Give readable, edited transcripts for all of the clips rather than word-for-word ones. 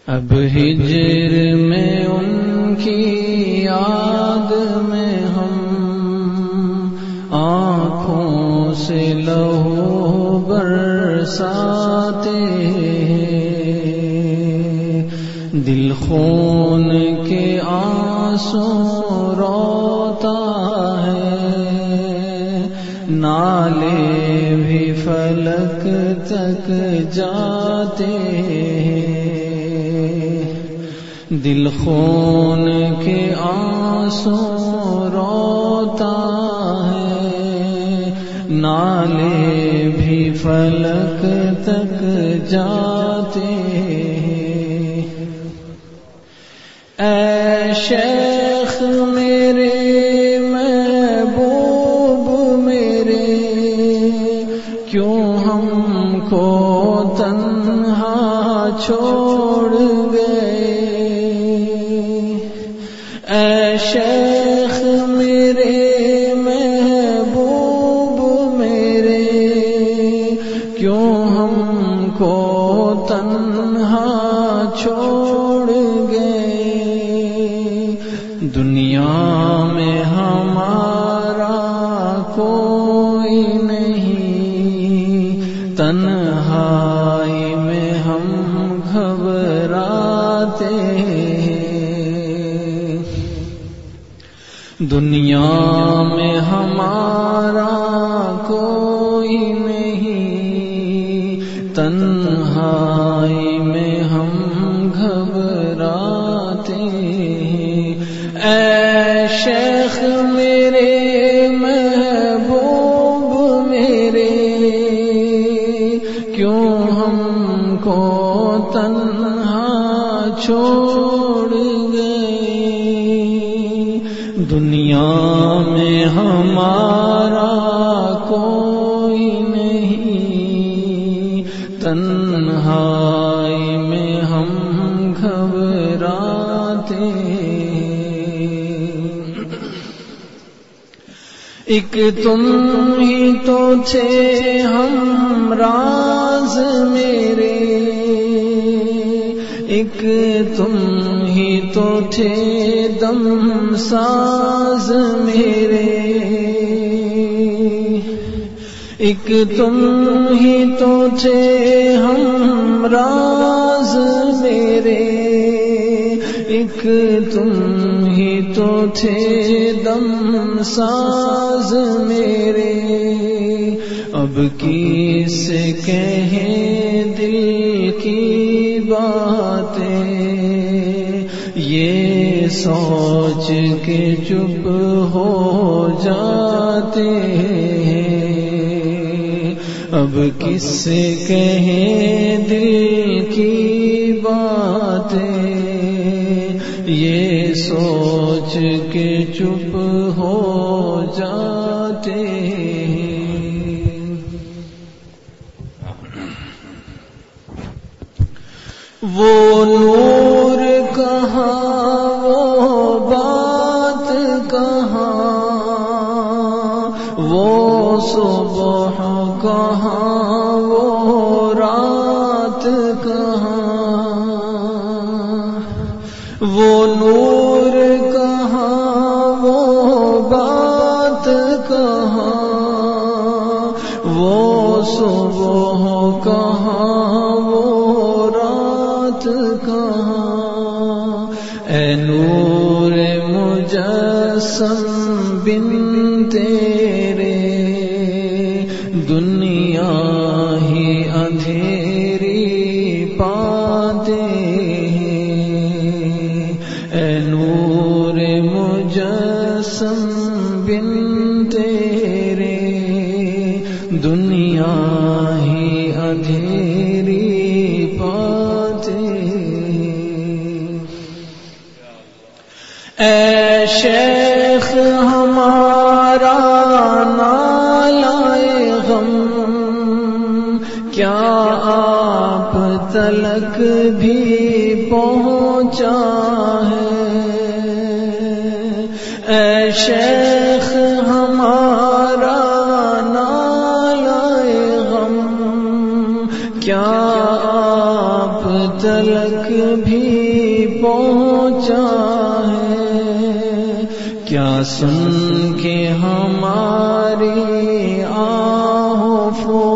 اب ہجر میں ان کی یاد میں ہم آنکھوں سے لہو برساتے ہیں، دل خون کے آنسو روتا ہے، نالے بھی فلک تک جاتے ہیں، دل خون کے آنسو روتا ہے، نالے بھی فلک تک جاتے ہیں۔ اے شیخ میرے محبوب میرے، کیوں ہم کو تنہا چھوڑ گئے؟ اے شیخ میرے محبوب میرے، کیوں ہم کو تنہا چھوڑ گئے؟ دنیا میں ہمارا کوئی نہیں، تنہائی میں ہم گھبراتے ہیں، دنیا میں ہمارا کوئی نہیں، تنہائی میں ہم گھبراتے ہیں۔ اے شیخ میرے محبوب میرے، کیوں ہم کو تنہا چھوڑ گئے؟ دنیا میں ہمارا کوئی نہیں، تنہائی میں ہم گھبراتے ہیں۔ ایک تم ہی تو تھے ہم راز میرے، ایک تم ہی تو تھے دم ساز میرے، ایک تم ہی تو تھے ہم راز میرے، ایک تم ہی تو تھے دم ساز میرے، اب کس کہیں دل کی باتیں، یہ سوچ کے چپ ہو جاتے ہیں، اب کس سے کہیں دل کی باتیں، یہ سوچ کے چپ ہو جاتے ہیں۔ وہ نور کہاں، وہ بات کہاں، وہ صبح کہاں، وہ رات کہاں، وہ نور کہاں، وہ بات کہاں، وہ صبح کہاں، وہ رات کہاں؟ اے نور مجسم بن تیرے، دنیا ہی اندھیری پاتے ہیں، اے نور مجسم بن تیرے، دنیا ہی اندھیری پاتے ہیں۔ اے شیخ ہمارا نالائے غم، کیا آپ تلک بھی پہنچا ہے؟ اے شیخ ہمارا نالائے غم، کیا آپ تلک بھی پہنچا ہے، کیا سن کے ہماری آہو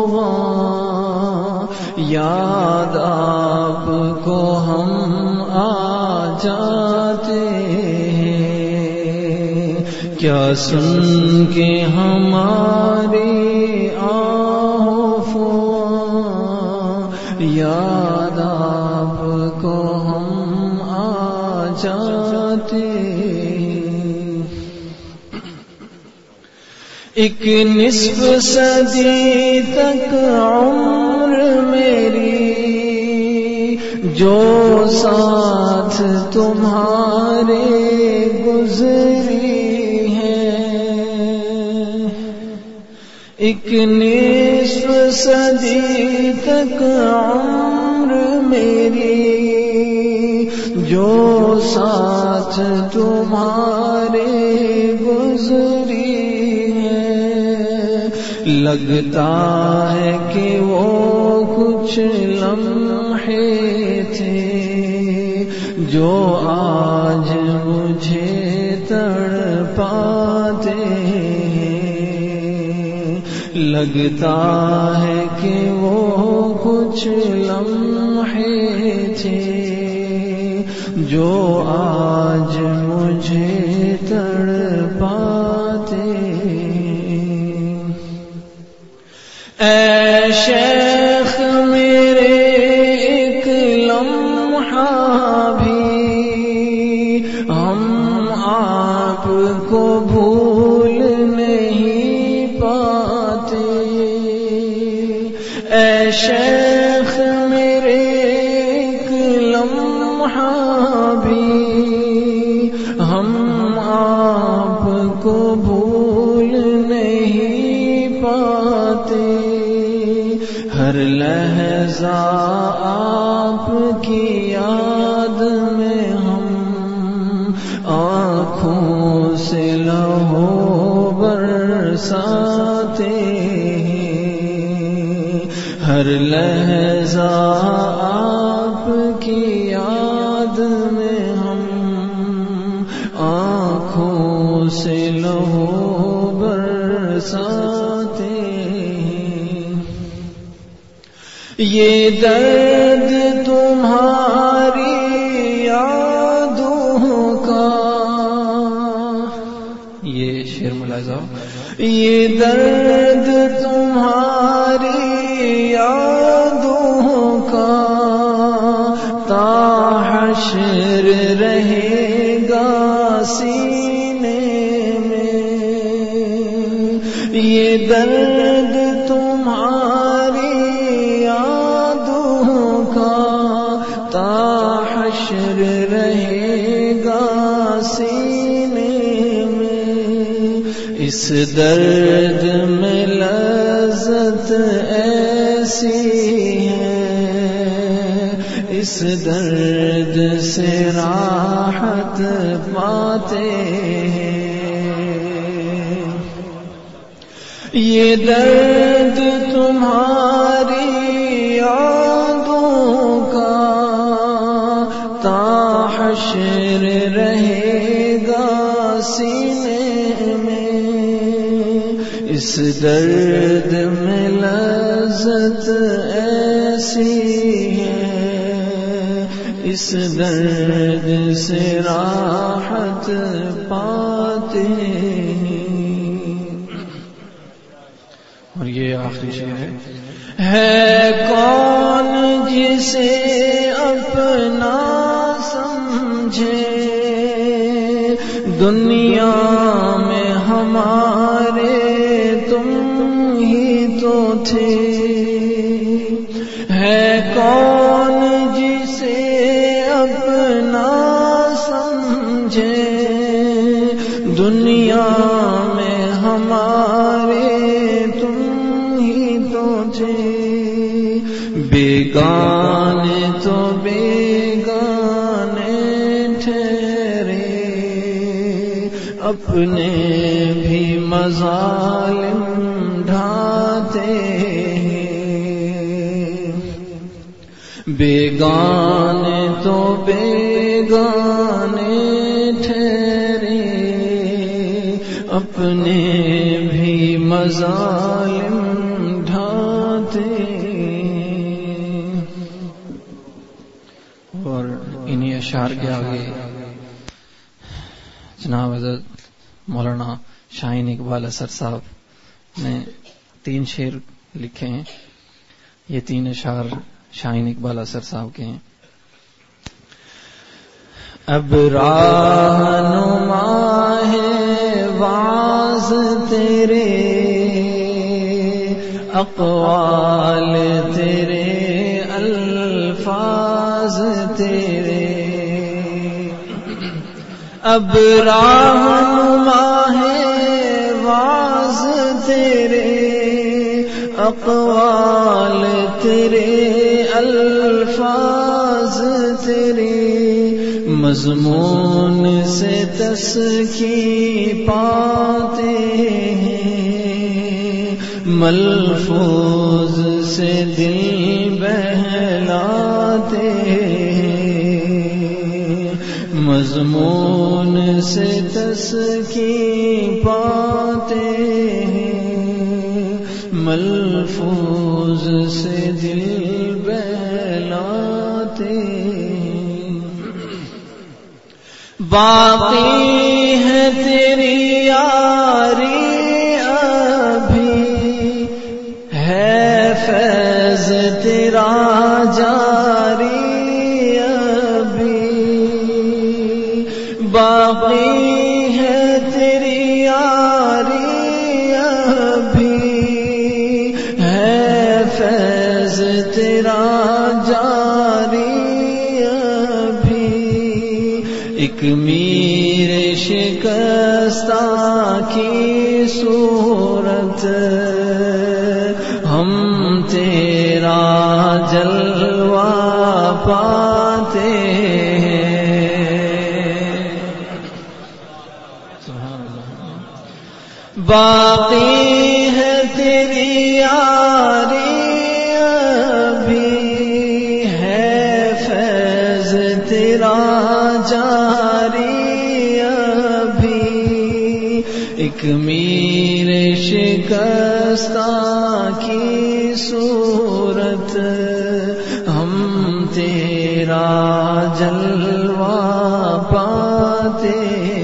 فغاں یاد آپ کو ہم آ جاتے ہیں، کیا سن کے ہماری آہو فغاں یاد آپ کو ہم آ جاتے ہیں۔ ایک نصف صدی تک عمر میری جو ساتھ تمہارے گزری ہے، ایک نصف صدی تک عمر میری جو ساتھ تمہارے گزری ہے، لگتا ہے کہ وہ کچھ لمحے تھے جو آج مجھے تڑپاتے ہیں، لگتا ہے کہ وہ کچھ لمحے تھے جو آج مجھے تڑپاتے ہیں۔ اے شیخ میرے ایک لمحہ بھی ہم آپ کو بھول نہیں پاتے، اے شیخ میرے ایک لمحہ بھی ہم آپ کو بھول نہیں پاتے، ہر لحظہ آپ کی یاد میں ہم آنکھوں سے لہو برساتے ہیں، ہر لحظہ آپ کی یاد میں ہم آنکھوں سے لہو برساتے ہیں۔ یہ درد تمہاری یادوں کا، یہ شعر ملاحظہ، یہ درد تمہاری یادوں کا تا حشر رہے گا سینے میں، یہ درد تمہاری یادوں کا تا حشر رہے گا سینے میں، اس درد میں لذت ایسی ہے، اس درد سے راحت پاتے ہیں، یہ درد تمہاری یادوں کا تا حشر رہے گا سینے میں، اس درد میں لذت ایسی ہے، اس درد سے راحت پاتے ہیں۔ اور یہ آخری شعر ہے کون جسے اپنا سمجھے، دنیا میں ہمارے تم ہی تو تھے، ہے کون جسے اپنا سمجھے، دنیا میں ہمارے تم ہی تو تھے، بیگانے تو بیگانے ٹھہرے، اپنے بھی مظالم ڈھاتے ہیں، بیگانے تو بیگانے ٹھہرے، اپنے بھی مظالم ڈھاتے. اور انہی اشعار کے آگے جناب حضرت مولانا شاہین اقبال اثر صاحب نے 3 شعر لکھے ہیں. یہ 3 اشعار شاہین اقبال اثر صاحب کے ہیں. اب رہنما ہے واعظ تیرے، اقوال تیرے، الفاظ تیرے. اب رہنما ہے واعظ تیرے، اقوال تیرے، الفاظ تیرے. مضمون سے تسکین پاتے ہیں، ملفوظ سے دل بہلاتے ہیں. مضمون سے تسکین پاتے ہیں، ملفوظ سے دل بہلاتے ہیں. باقی ہے تیری یاری ابھی، ہے فیض تیرا جاری ابھی. باقی ہے تیری یاری ابھی، ہے فیض تیرا جاری ابھی. ایک میر شکستہ کی صورت، ہم تیرا جلوہ پاتے ہیں. باقی ہے تیری یاری ابھی، ہے فیض تیرا جاری ابھی. ایک میر شکستہ کی صورت، ہم تیرا جلوہ پاتے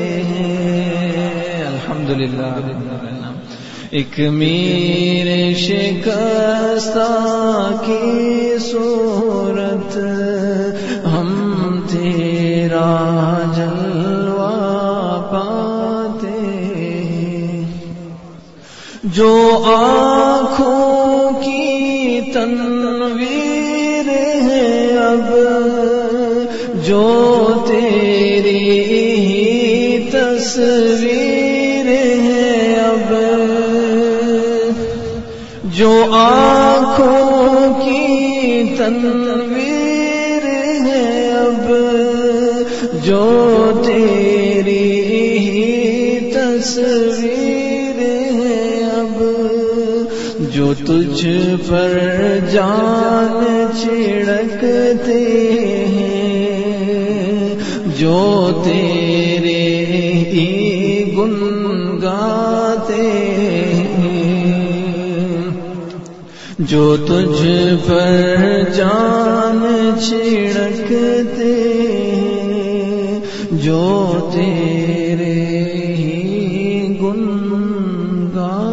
ہیں. الحمدللہ. ایک میر شکستہ کی صورت، ہم تیرا جلوہ پاتے ہیں. جو آنکھوں کی تنویر ہے اب، جو تیری ہی تصویر ہے اب. جو آنکھوں کی تنویر ہے اب، جو تیری ہی تصویر ہے اب. جو تجھ پر جان چھڑکتے ہیں، جو تیرے ہی گن گاتے ہیں. جو تجھ پر جان چھڑکتے ہیں، جو تیرے ہی گن گاتے